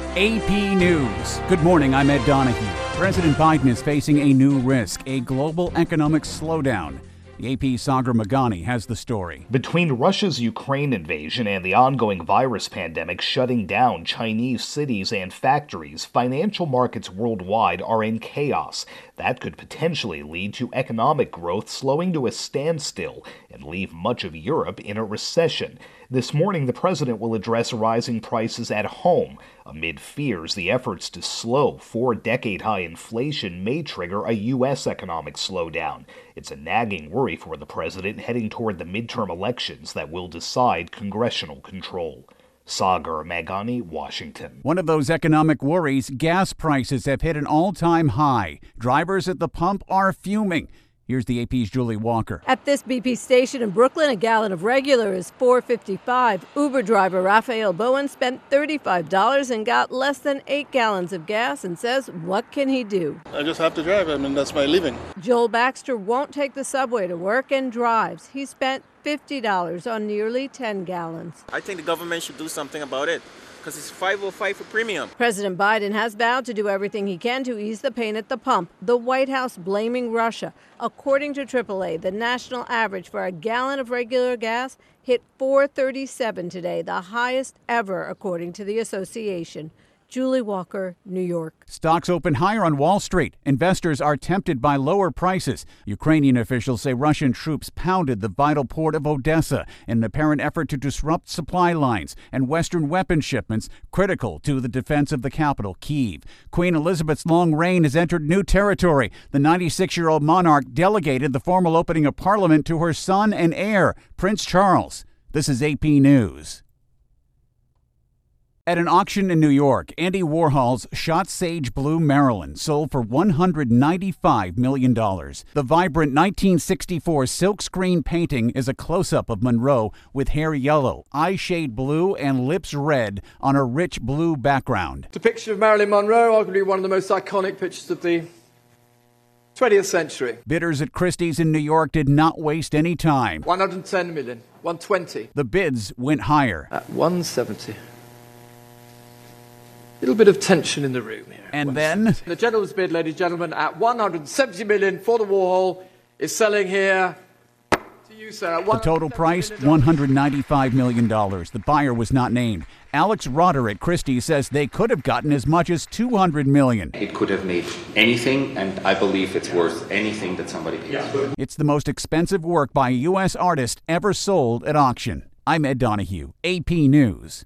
AP News. Good morning, I'm Ed Donahue. President Biden is facing a new risk, a global economic slowdown. The AP's Sagar Meghani has the story. Between Russia's Ukraine invasion and the ongoing virus pandemic shutting down Chinese cities and factories, financial markets worldwide are in chaos. That could potentially lead to economic growth slowing to a standstill and leave much of Europe in a recession. This morning, the president will address rising prices at home, amid fears the efforts to slow four-decade-high inflation may trigger a U.S. economic slowdown. It's a nagging worry for the president heading toward the midterm elections that will decide congressional control. Sagar Meghani, Washington. One of those economic worries, gas prices have hit an all-time high. Drivers at the pump are fuming. Here's the AP's Julie Walker. At this BP station in Brooklyn, a gallon of regular is $4.55. Uber driver Raphael Bowen spent $35 and got less than 8 gallons of gas and says, what can he do? I just have to drive. That's my living. Joel Baxter won't take the subway to work and drives. He spent $50 on nearly 10 gallons. I think the government should do something about it, because it's $5.05 for premium. President Biden has vowed to do everything he can to ease the pain at the pump, the White House blaming Russia. According to AAA, the national average for a gallon of regular gas hit $4.37 today, the highest ever, according to the association. Julie Walker, New York. Stocks open higher on Wall Street. Investors are tempted by lower prices. Ukrainian officials say Russian troops pounded the vital port of Odessa in an apparent effort to disrupt supply lines and Western weapon shipments critical to the defense of the capital, Kyiv. Queen Elizabeth's long reign has entered new territory. The 96-year-old monarch delegated the formal opening of Parliament to her son and heir, Prince Charles. This is AP News. At an auction in New York, Andy Warhol's Shot Sage Blue Maryland sold for $195 million. The vibrant 1964 silkscreen painting is a close-up of Monroe with hair yellow, eye shade blue, and lips red on a rich blue background. It's a picture of Marilyn Monroe, arguably one of the most iconic pictures of the 20th century. Bidders at Christie's in New York did not waste any time. 110 million, 120. The bids went higher. At 170. Little bit of tension in the room here. And then the gentleman's bid, ladies and gentlemen, at 170 million for the Warhol is selling here to you, sir. The total price, $195 million. The buyer was not named. Alex Rotter at Christie's says they could have gotten as much as $200 million. It could have made anything, and I believe it's worth anything that somebody pays. It's the most expensive work by a U.S. artist ever sold at auction. I'm Ed Donahue, AP News.